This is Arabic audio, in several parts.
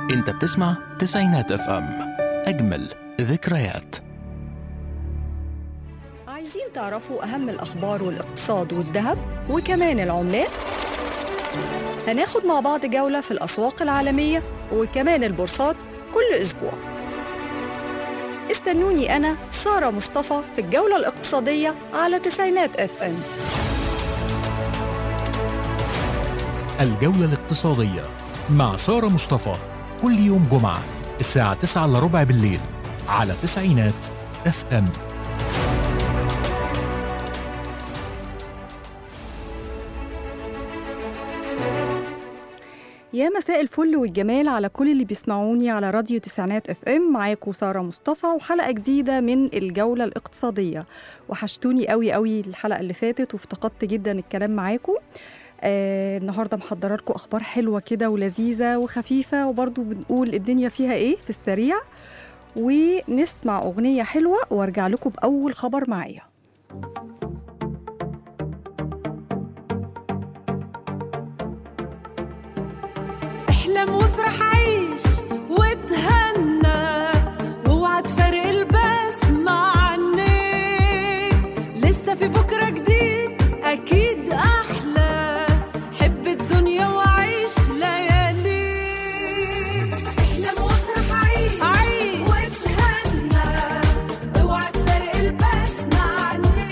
انت بتسمع تسعينات اف ام، اجمل ذكريات. عايزين تعرفوا أهم الأخبار والاقتصاد والذهب وكمان العملات؟ هناخد مع بعض جولة في الأسواق العالمية وكمان البورصات كل أسبوع. استنوني أنا سارة مصطفى في الجولة الاقتصادية على تسعينات اف ام. الجولة الاقتصادية مع سارة مصطفى كل يوم جمعة الساعة 9:15 بالليل على تسعينات اف ام. يا مساء الفل والجمال على كل اللي بيسمعوني على راديو تسعينات اف ام. معاكم سارة مصطفى وحلقة جديدة من الجولة الاقتصادية. وحشتوني قوي قوي الحلقة اللي فاتت وافتقدت جدا الكلام معاكم. النهاردة محضرة لكم أخبار حلوة كده ولذيذة وخفيفة، وبرضو بنقول الدنيا فيها إيه في السريع، ونسمع أغنية حلوة وارجع لكم بأول خبر معايا. احلم وافرح عيش وتهنى واوعى تفارق البسمة عنك، لسه في بكرة جديد أكيد أحلى، حب الدنيا وعيش ليالي. احلم وافرح عيش وتهنى اوعى تفارق البسمة عنك،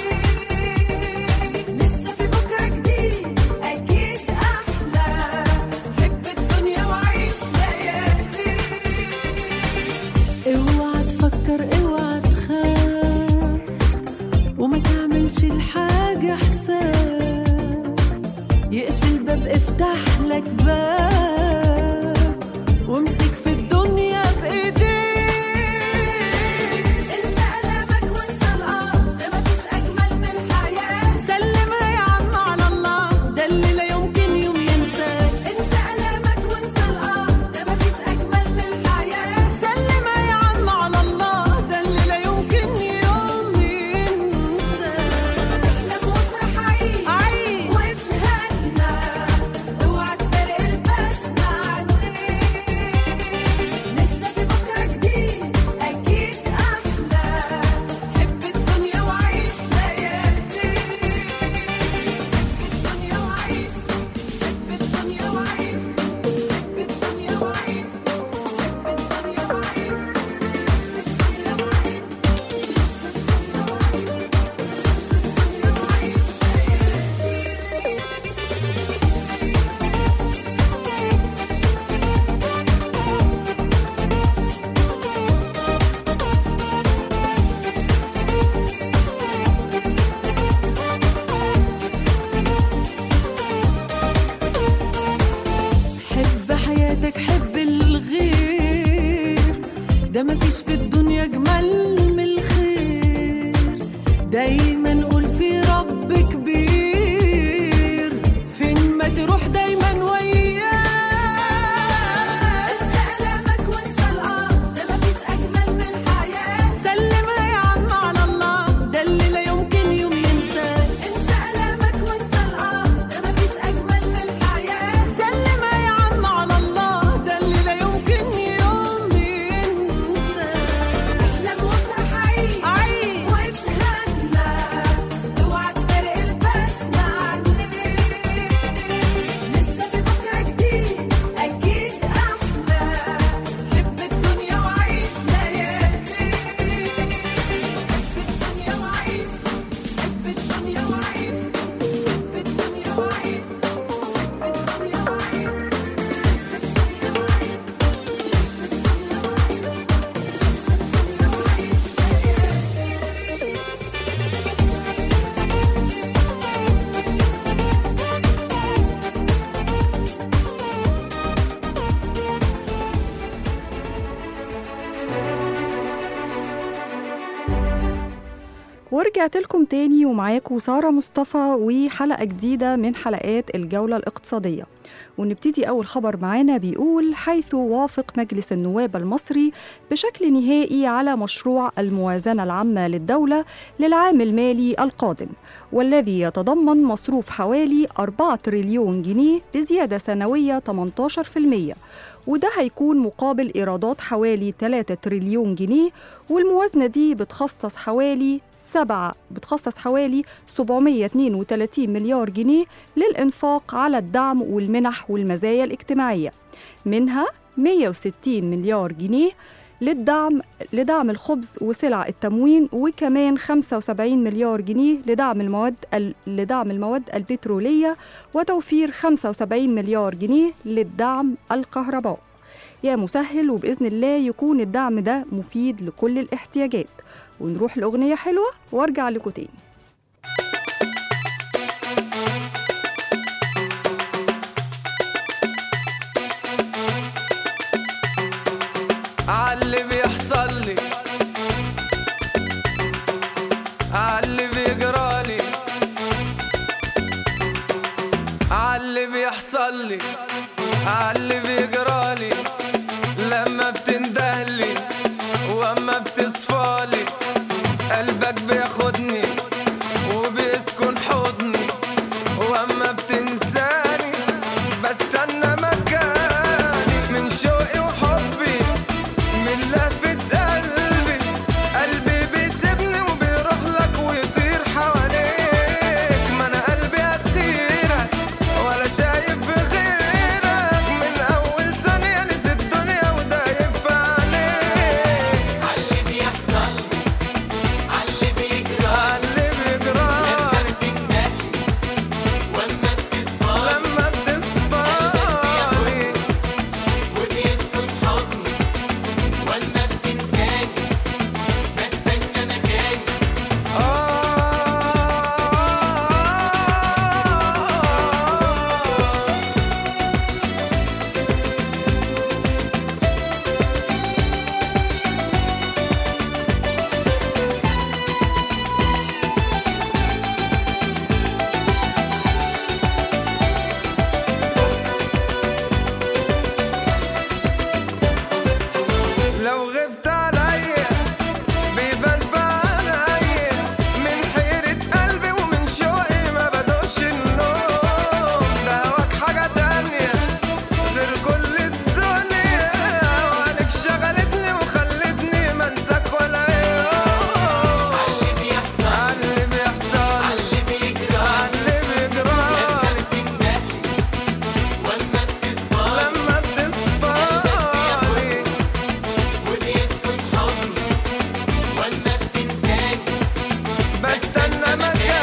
لسه في بكرة جديد أكيد أحلى، حب الدنيا وعيش ليالي. اوعى تفكر اوعى تخاف وما تعملش الحاجة حساب، يقفل باب افتح لك باب وامسك في الدنيا بإيديك. انسى ألمك وانسى الأرض، ده مفيش أجمل من الحياة، سلمها يا عم على الله، ده اللي لا يمكن يوم ينساه. انسى ألمك وانسى الأرض، ده مفيش أجمل من الحياة، سلمها يا عم على الله، ده اللي لا يمكن يوم ينساه. احلم وافرح عيش وتهنى اوعى تفارق البسمة عنك، لسه في بكرة جديد أكيد أحلى، حب الدنيا وعيش ليالي. الدنيا وعيش، حب الدنيا وعيش، حب الدنيا وعيش، حب الدنيا حب حياتك، حب الغير، ده مفيش في الدنيا أجمل من الخير، دايما قول في رب كبير، فين ما تروح دايما وياه. انسى ألمك وانسى الأرض، ده مفيش أجمل من الحياة، سلمها يا عم على الله، ده اللي لا يمكن يوم ينساه. انسى ألمك وانسى الأرض، ده مفيش أجمل من الحياة، سلمها يا عم على الله، ده اللي لا يمكن يوم ينساه. احلم وافرح ورجعت لكم تاني ومعاكم سارة مصطفى وحلقة جديدة من حلقات الجولة الاقتصادية. ونبتدي أول خبر معانا بيقول: حيث وافق مجلس النواب المصري بشكل نهائي على مشروع الموازنة العامة للدولة للعام المالي القادم، والذي يتضمن مصروف حوالي 4 تريليون جنيه بزيادة سنوية 18%، وده هيكون مقابل إيرادات حوالي 3 تريليون جنيه. والموازنة دي بتخصص حوالي 732 مليار جنيه للإنفاق على الدعم والمنح والمزايا الاجتماعية، منها 160 مليار جنيه لدعم الخبز وسلع التموين، وكمان 75 مليار جنيه لدعم المواد البترولية، وتوفير 75 مليار جنيه للدعم الكهرباء. يا مسهل، وبإذن الله يكون الدعم ده مفيد لكل الاحتياجات. ونروح لأغنية حلوة وارجع لكم تاني. عاللي بيحصل لي، عاللي بيجرالي، عاللي بيحصل لي، عاللي بيجرالي، لما بتندهلي واما بتصفالي قلبك بياخدني وبيسكن حضني، واما بتنساني بستنى مكاني من شوقي وحبي من لفة قلبي. قلبي بيسيبني وبيروح لك ويطير حواليك، ما انا قلبي اسيرك ولا شايف في غيرك، من اول ثانية نسي الدنيا ودايب في عينيك. عاللي بيحصل لي، عاللي بيجرى، عاللي بيجرالي لما بتندهلي واما بتصفالي لما بتصفالي وبيسكن حضني، واما بتنساني بستنى مكاني. لو غبت عليا بيبان في عينيا، من حيرة قلبي ومن شوقي ما بدوش النوم. ده هواك حاجة تانية غير كل الدنيا، وعليك شغلتني وخلتني منساك ولا يوم. عاللي بيحصل، عاللي بيحصل، عاللي بيجرى، عاللي لما بيجرالي بتندهلي واما بتصفالي لما بتصفالي وبيسكن حضني، واما بتنساني بستنى مكاني.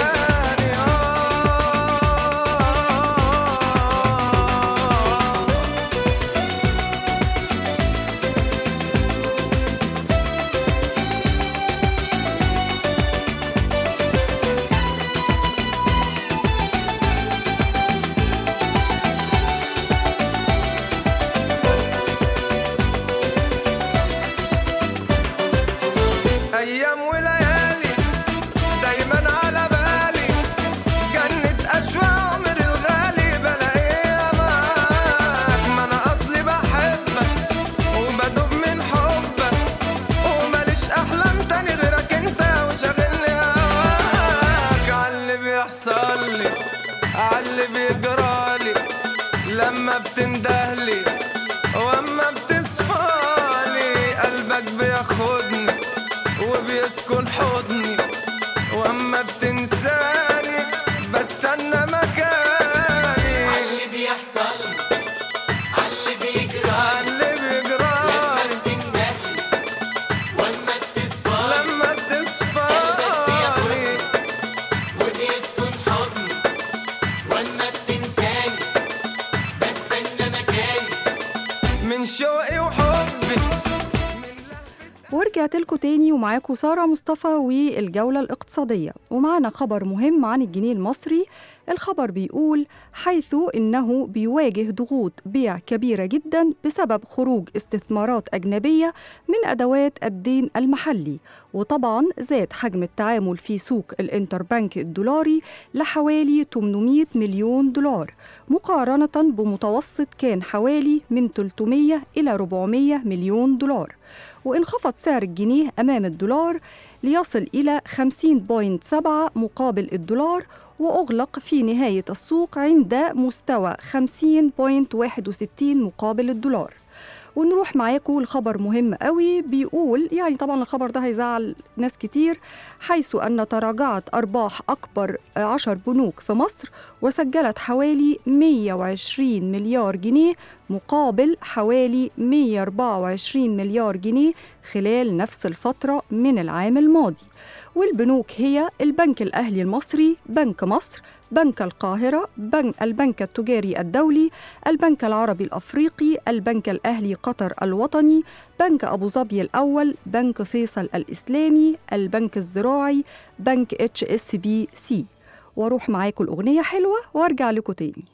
أيام وليالي دايما على بالي، جنة أشواق عمري الغالي بلاقيها معاك. ما أنا أصلي بحبك وبدوب من حبك، وماليش أحلام تاني غيرك أنت وشاغلني هواك. عاللي بيحصل لي، عاللي بيجرالي، لما بتندهلي واما بتصفالي قلبك بياخدني وبيسكن حضني، واما بتنساني بستنى مكاني. عاللي بيحصل، عاللي بيجرى، عاللي لما بيجرالي بتندهلي واما بتصفالي لما بتصفالي وبيسكن حضني، واما بتنساني بستنى مكاني. من شوقي وحبي. ورجعت لكم تاني ومعاكم سارة مصطفى والجولة الاقتصادية. ومعنا خبر مهم عن الجنيه المصري، الخبر بيقول حيث إنه بيواجه ضغوط بيع كبيرة جدا بسبب خروج استثمارات أجنبية من أدوات الدين المحلي، وطبعا زاد حجم التعامل في سوق الانتربنك الدولاري لحوالي 800 مليون دولار مقارنة بمتوسط كان حوالي من 300 إلى 400 مليون دولار. وانخفض سعر الجنيه أمام الدولار ليصل إلى 50.7 مقابل الدولار، وأغلق في نهاية السوق عند مستوى 50.61 مقابل الدولار. ونروح معاكم لخبر مهم قوي بيقول، يعني طبعا الخبر ده هيزعل ناس كتير، حيث أن تراجعت أرباح أكبر 10 بنوك في مصر وسجلت حوالي 120 مليار جنيه مقابل حوالي 124 مليار جنيه خلال نفس الفترة من العام الماضي. والبنوك هي البنك الأهلي المصري، بنك مصر، بنك القاهرة، البنك التجاري الدولي، البنك العربي الأفريقي، البنك الأهلي قطر الوطني، بنك أبو ظبي الأول، بنك فيصل الإسلامي، البنك الزراعي، بنك HSBC. واروح معاكم الأغنية حلوة وارجع لكم تاني.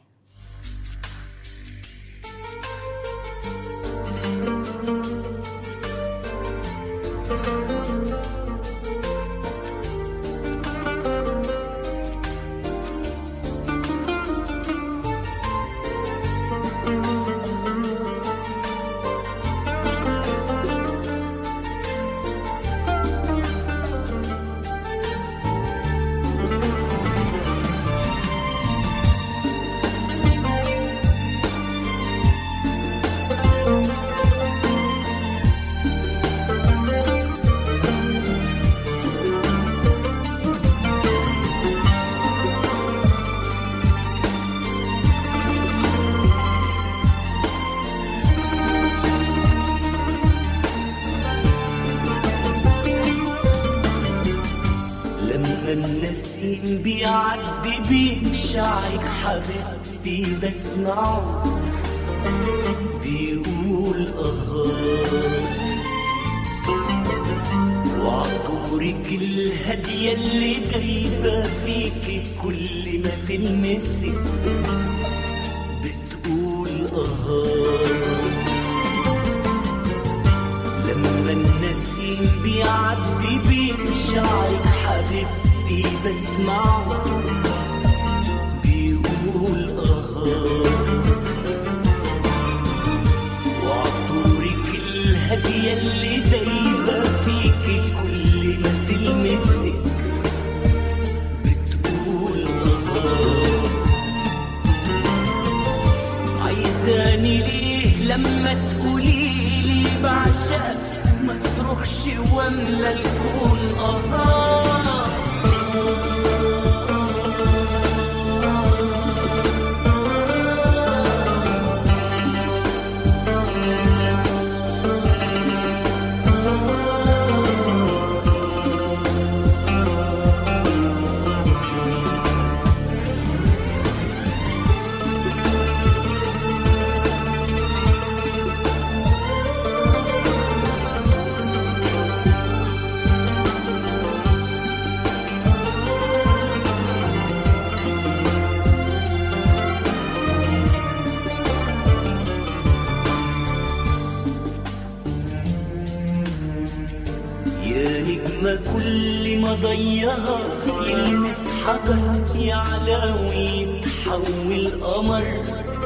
النسيم بيعدي بين شعرك حبيبتي بسمعه بيقول وعطورك الهدية اللي دايبة فيكي كل ما تلمسي بتقول لما النسيم بيعدي بين شعرك حبيبتي بسمعه بيقول وعطورك الهدية اللي دايبة فيكي كل ما تلمسك بتقول عايزاني ليه لما تقوليلي بعشقك ما صرخش واملى الكون كل ما ضيها يلمس حجر يعلى ويتحول قمر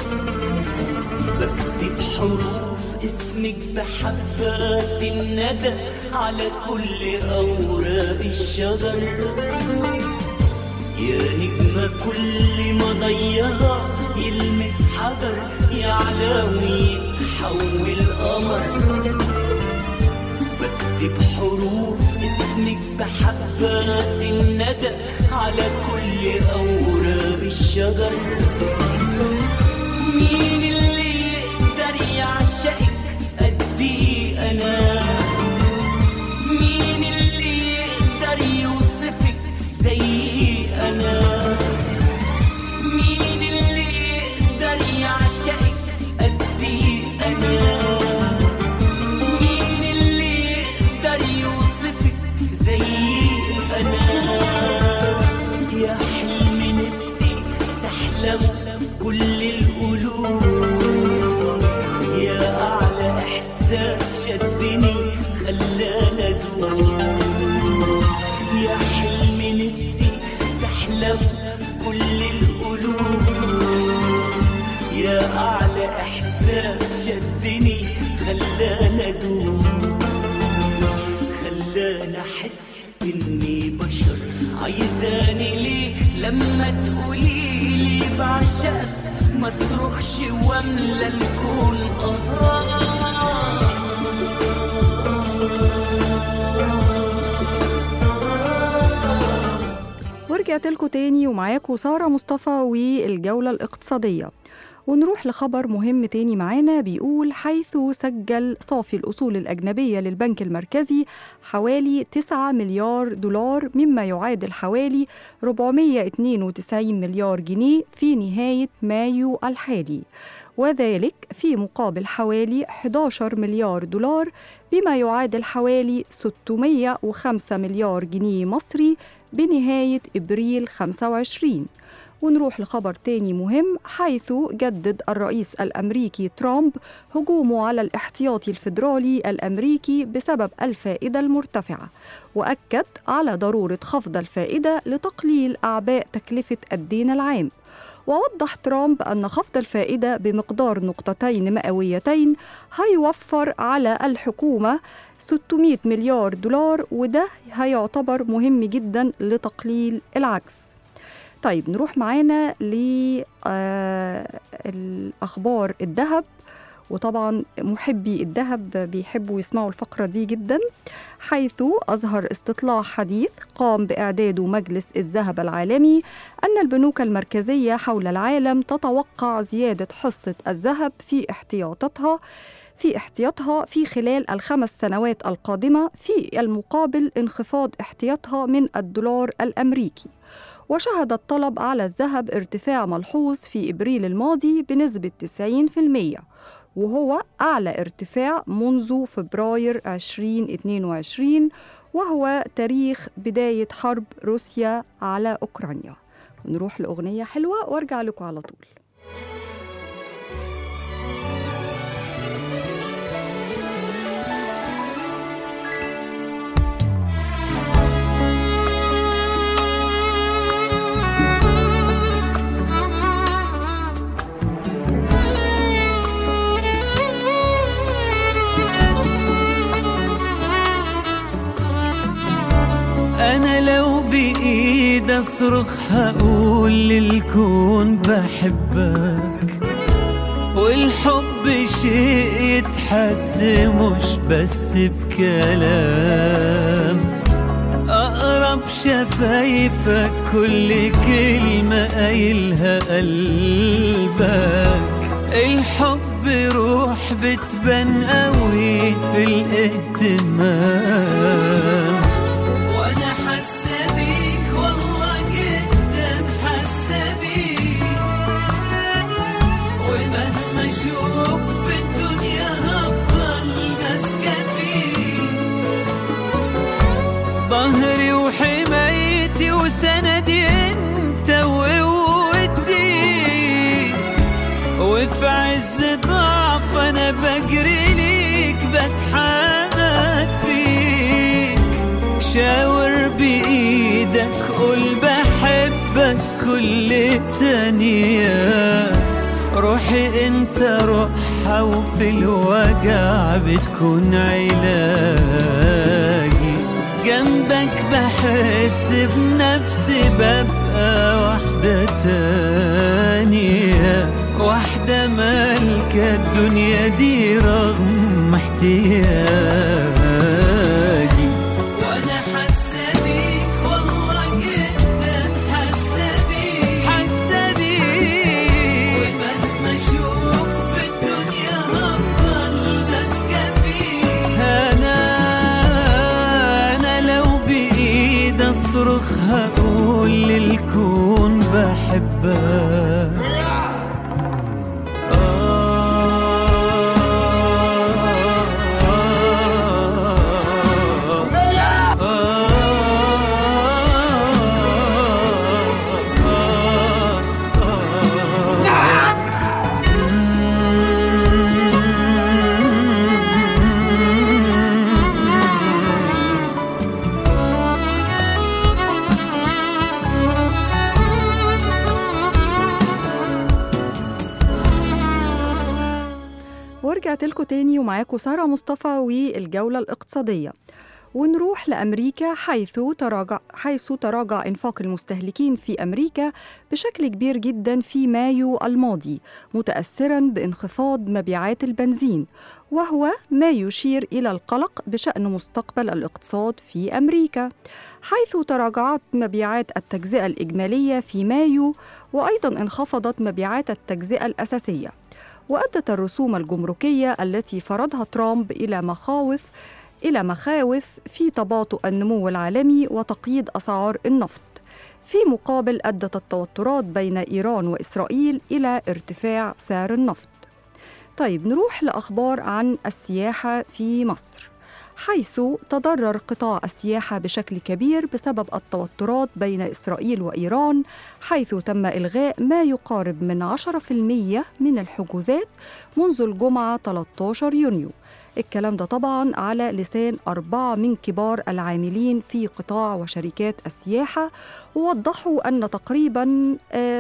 بكتب حروف اسمك بحبات الندى على كل أوراق الشجر يا نجمة كل ما ضيها يلمس حجر يعلى ويتحول قمر بكتب حروف اسمك بحبات الندى على كل أوراق الشجر مين اللي يقدر يعشقك قدي أنا مين اللي يقدر يوصفك زي أنا مين اللي يقدر يعشقك قدي أنا كل القلوب. يا أعلى إحساس شدني خلاني أدوم. يا حلم نفسي تحلم كل القلوب. يا أعلى إحساس شدني خلاني أدوم. خلاني أحس إني بشر. عايزاني ليه لما تقوليلي بعشقك ما صرخش واملى الكون ورجعت لكم تاني ومعاكم سارة مصطفى والجولة الاقتصادية. ونروح لخبر مهم تاني معانا بيقول حيث سجل صافي الأصول الأجنبية للبنك المركزي حوالي 9 مليار دولار مما يعادل حوالي 492 مليار جنيه في نهاية مايو الحالي، وذلك في مقابل حوالي 11 مليار دولار بما يعادل حوالي 605 مليار جنيه مصري بنهاية إبريل 25. ونروح لخبر تاني مهم حيث جدد الرئيس الأمريكي ترامب هجومه على الاحتياطي الفيدرالي الأمريكي بسبب الفائدة المرتفعة، وأكد على ضرورة خفض الفائدة لتقليل أعباء تكلفة الدين العام. ووضح ترامب أن خفض الفائدة بمقدار نقطتين مئويتين هيوفر على الحكومة 600 مليار دولار، وده هيعتبر مهم جدا لتقليل العجز. طيب نروح معانا للأخبار الذهب، وطبعا محبي الذهب بيحبوا يسمعوا الفقرة دي جدا، حيث أظهر استطلاع حديث قام بإعداده مجلس الذهب العالمي أن البنوك المركزية حول العالم تتوقع زيادة حصة الذهب في احتياطها في خلال ال5 سنوات القادمة في المقابل انخفاض احتياطها من الدولار الأمريكي. وشهد الطلب على الذهب ارتفاع ملحوظ في إبريل الماضي بنسبة 90%، وهو أعلى ارتفاع منذ فبراير 2022، وهو تاريخ بداية حرب روسيا على أوكرانيا. ونروح لأغنية حلوة وارجع لكم على طول. أنا لو بإيد أصرخ هقول للكون بحبك، والحب شيء يتحس مش بس بكلام. أقرب شفايفك كل كلمة قايلها قلبك. الحب روح بتبان قوي في الاهتمام. شوف في الدنيا هفضل ماسكة فيك، ظهري وحمايتي وسندي انت وقوتي. وفي عز ضعف انا بجري ليك بتحمد فيك. شاور بايدك قول بحبك كل ثانية. روحي انت روحها وفي الوجع بتكون علاجي. جنبك بحس بنفسي ببقى واحدة تانية، واحدة مالكة الدنيا دي رغم احتياجي. أصرخ هقول للكون بحبك. ورجعت لكم تاني ومعاكم سارة مصطفى والجولة الاقتصادية. ونروح لأمريكا حيث تراجع إنفاق المستهلكين في أمريكا بشكل كبير جدا في مايو الماضي، متأثرا بانخفاض مبيعات البنزين، وهو ما يشير إلى القلق بشأن مستقبل الاقتصاد في أمريكا، حيث تراجعت مبيعات التجزئة الإجمالية في مايو، وأيضا انخفضت مبيعات التجزئة الأساسية. وأدت الرسوم الجمركية التي فرضها ترامب إلى مخاوف في تباطؤ النمو العالمي وتقييد أسعار النفط. في مقابل أدت التوترات بين إيران وإسرائيل إلى ارتفاع سعر النفط. طيب نروح لأخبار عن السياحة في مصر، حيث تضرر قطاع السياحة بشكل كبير بسبب التوترات بين إسرائيل وإيران، حيث تم إلغاء ما يقارب من 10% من الحجوزات منذ الجمعة 13 يونيو. الكلام ده طبعاً على لسان 4 من كبار العاملين في قطاع وشركات السياحة، ووضحوا أن تقريباً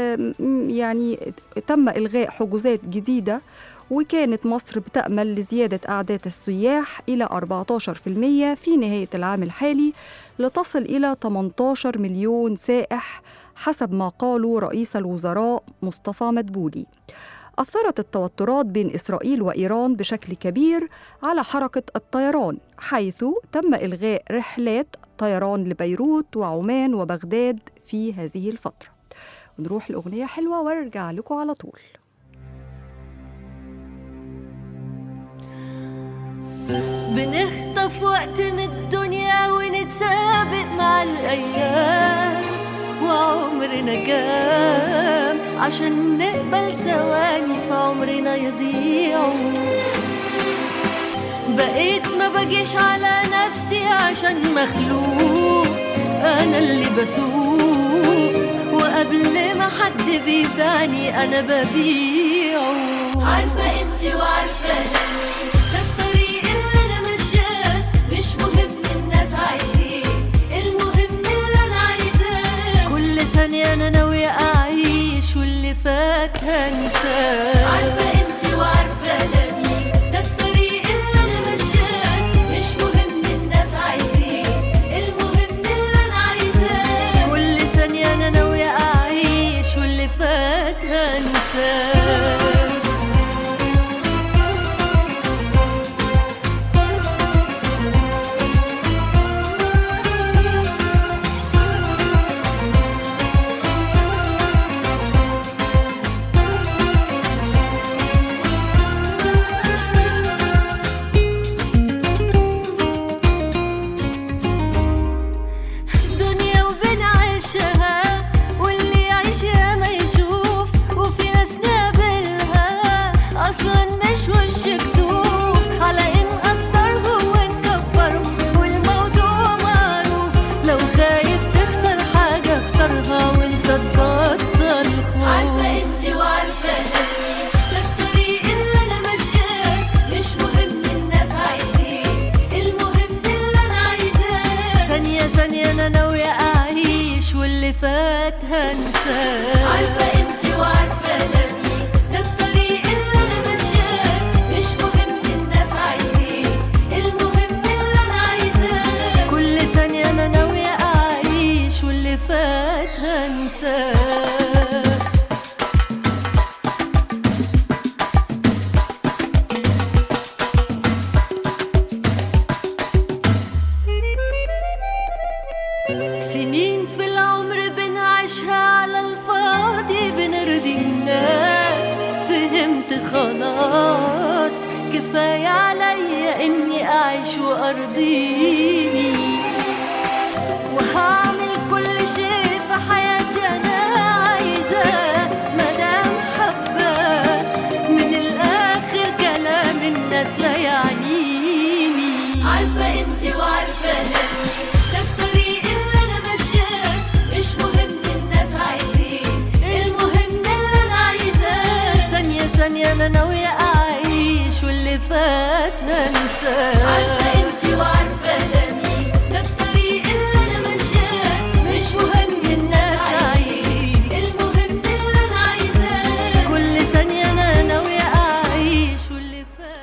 تم إلغاء حجوزات جديدة، وكانت مصر بتأمل لزيادة أعداد السياح إلى 14% في نهاية العام الحالي، لتصل إلى 18 مليون سائح حسب ما قالوا رئيس الوزراء مصطفى مدبولي. أثرت التوترات بين إسرائيل وإيران بشكل كبير على حركة الطيران، حيث تم إلغاء رحلات طيران لبيروت وعمان وبغداد في هذه الفترة. ونروح لأغنية حلوة وارجع لكم على طول. بنخطف وقت من الدنيا ونتسابق مع الأيام، وعمرنا جام عشان نقبل ثواني في عمرنا يضيعوا. بقيت ما بجيش على نفسي عشان مخلوق، أنا اللي بسوق، وقبل ما حد بيباني أنا ببيعه. عارفة قيمتي وعارفة هني، ده الطريق اللي أنا ماشياه، مش مهم الناس عايزين، المهم اللي أنا عايزاه. كل ثانية أنا ناوية أعيش واللي فات هنساه. عارفة قيمتي وعارفة هني، ده الطريق اللي أنا ماشياه، مش مهم الناس عايزين، المهم اللي أنا عايزاه. كل ثانية أنا ناوية أعيش واللي فات هنساه. فات هنساه. عارفة قيمتي وعارفة لمي، ده الطريق اللي أنا ماشياه، مش مهم الناس عايزين، المهم اللي أنا عايزاه. كل ثانية أنا ناوية أعيش واللي فات هنساه. سنين في العمر بنعيشها على الفاضي، بنرضي الناس، فهمت خلاص كفاية عليا إني أعيش وأرضيني، وهعمل كل شيء في حياتي أنا عايزاه، مدام حباه. من الآخر كلام الناس لا يعنيني. عارفة قيمتي وعارفة همي، ده الطريق اللي أنا ماشياه، مش مهم الناس عايزين، المهم اللي أنا عايزاه. ثانية ثانية أنا ناوية أعيش واللي فات هنساه. عارفة قيمتي وعارفة همي، ده الطريق اللي أنا ماشياه، مش مهم الناس عايزين، المهم اللي أنا عايزاه. كل ثانية أنا ناوية أعيش واللي فات.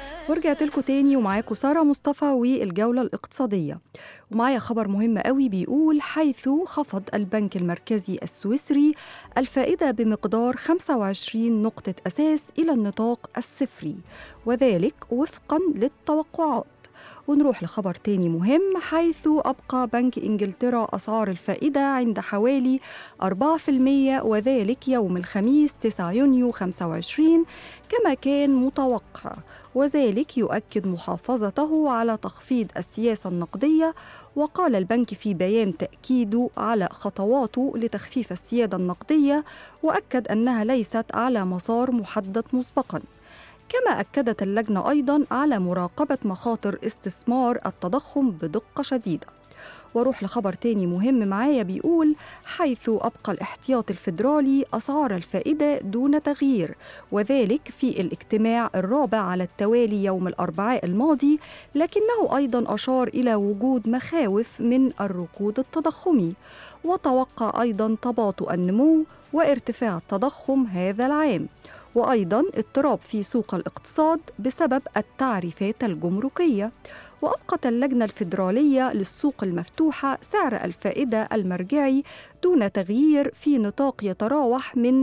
ورجعت لكم تاني ومعاكم سارة مصطفى والجولة الاقتصادية. ومعايا خبر مهم قوي بيقول حيث خفض البنك المركزي السويسري الفائدة بمقدار 25 نقطة أساس إلى النطاق الصفري، وذلك وفقاً للتوقعات. ونروح لخبر تاني مهم، حيث أبقى بنك إنجلترا أسعار الفائدة عند حوالي 4%، وذلك يوم الخميس 9 يونيو 25 كما كان متوقع، وذلك يؤكد محافظته على تخفيض السياسة النقدية. وقال البنك في بيان تأكيده على خطواته لتخفيف السيادة النقدية، وأكد أنها ليست على مسار محدد مسبقاً. كما أكدت اللجنة أيضاً على مراقبة مخاطر استثمار التضخم بدقة شديدة. وروح لخبر تاني مهم معايا بيقول حيث أبقى الاحتياط الفيدرالي أسعار الفائدة دون تغيير، وذلك في الاجتماع الرابع على التوالي يوم الأربعاء الماضي، لكنه أيضاً أشار إلى وجود مخاوف من الركود التضخمي، وتوقع أيضاً تباطؤ النمو وارتفاع التضخم هذا العام، وأيضاً اضطراب في سوق الاقتصاد بسبب التعريفات الجمركية. وأبقت اللجنة الفيدرالية للسوق المفتوحة سعر الفائدة المرجعي دون تغيير في نطاق يتراوح من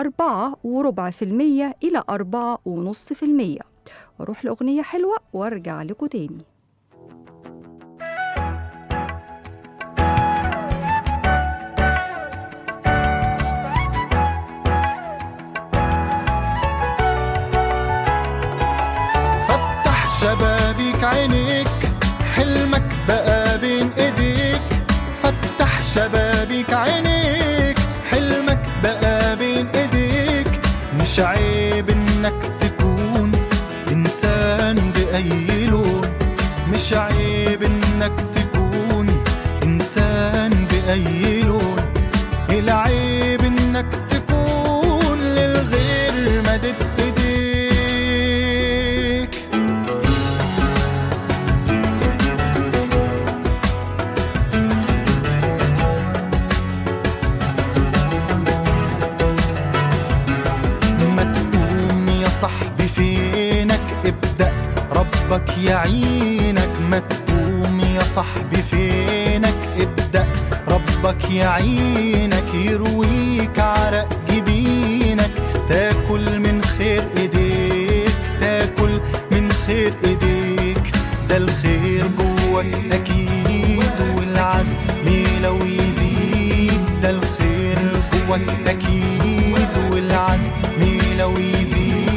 4.25% إلى 4.5%. وروح لأغنية حلوة وارجع لكم تاني. شبابيك عينيك حلمك بقى بين ايديك، فتح شبابيك عينيك حلمك بقى بين ايديك. مش عيب انك تكون انسان بأي لون، مش عيب انك تكون انسان بأي لون، العيب انك تكون للغير مدد ايديك. صاحبي فينك ابدأ ربك يعينك، ما تقوم يا صاحبي فينك ابدأ ربك يعينك. يرويك عرق جبينك تاكل من خير ايديك، تاكل من خير ايديك. ده الخير جواك اكيد والعزم لو يزيد، ده الخير جواك اكيد والعزم لو يزيد.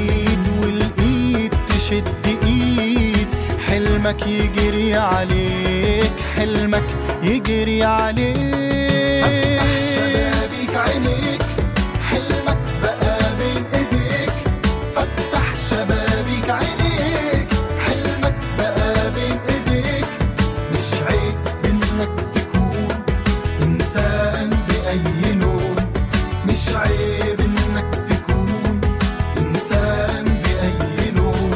شد ايد حلمك يجري عليك، حلمك يجري عليك. فتح شبابيك عينيك حلمك بقى بين ايديك، فتح شبابيك عينيك حلمك بقى بين ايديك. مش عيب انك تكون انسان بأي لون، مش عيب انك تكون انسان بأي لون.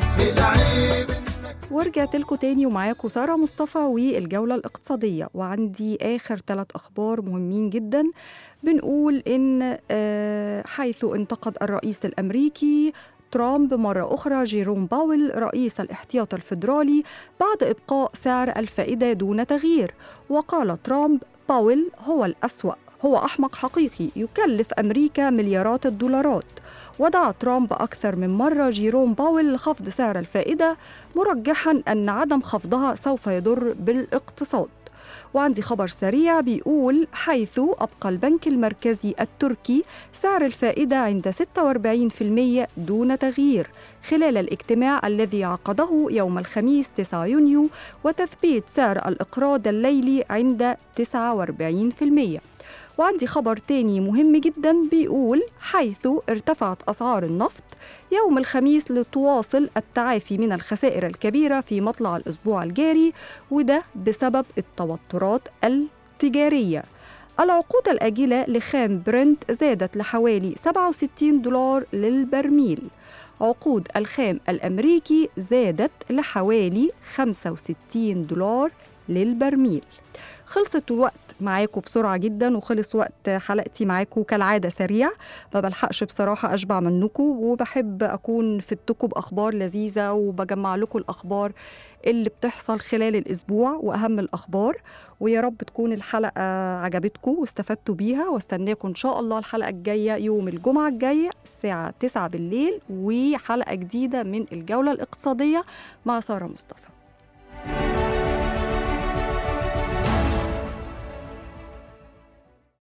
ورجعت لكم تاني ومعاكم سارة مصطفى والجولة الاقتصادية. وعندي آخر 3 أخبار مهمين جدا. بنقول إن حيث انتقد الرئيس الأمريكي ترامب مرة أخرى جيروم باويل رئيس الاحتياط الفيدرالي بعد إبقاء سعر الفائدة دون تغيير. وقال ترامب باويل هو الأسوأ، هو أحمق حقيقي يكلف أمريكا مليارات الدولارات. ودعا ترامب أكثر من مرة جيروم باويل لخفض سعر الفائدة، مرجحاً أن عدم خفضها سوف يضر بالاقتصاد. وعندي خبر سريع بيقول حيث أبقى البنك المركزي التركي سعر الفائدة عند 46% دون تغيير خلال الاجتماع الذي عقده يوم الخميس 9 يونيو، وتثبيت سعر الإقراض الليلي عند 49%. وعندي خبر تاني مهم جدا بيقول حيث ارتفعت أسعار النفط يوم الخميس لتواصل التعافي من الخسائر الكبيرة في مطلع الأسبوع الجاري، وده بسبب التوترات التجارية. العقود الآجلة لخام برنت زادت لحوالي $67 للبرميل. عقود الخام الأمريكي زادت لحوالي $65 للبرميل. خلصت الوقت معاكم بسرعة جدا، وخلص وقت حلقتي معاكم كالعادة سريع، ما بلحقش بصراحة أشبع منكم، وبحب أكون فدتكم بأخبار لذيذة وبجمع لكم الأخبار اللي بتحصل خلال الأسبوع وأهم الأخبار. ويا رب تكون الحلقة عجبتكم واستفدتوا بيها، واستناكم إن شاء الله الحلقة الجاية يوم الجمعة الجاية الساعة 9 بالليل، وحلقة جديدة من الجولة الاقتصادية مع سارة مصطفى.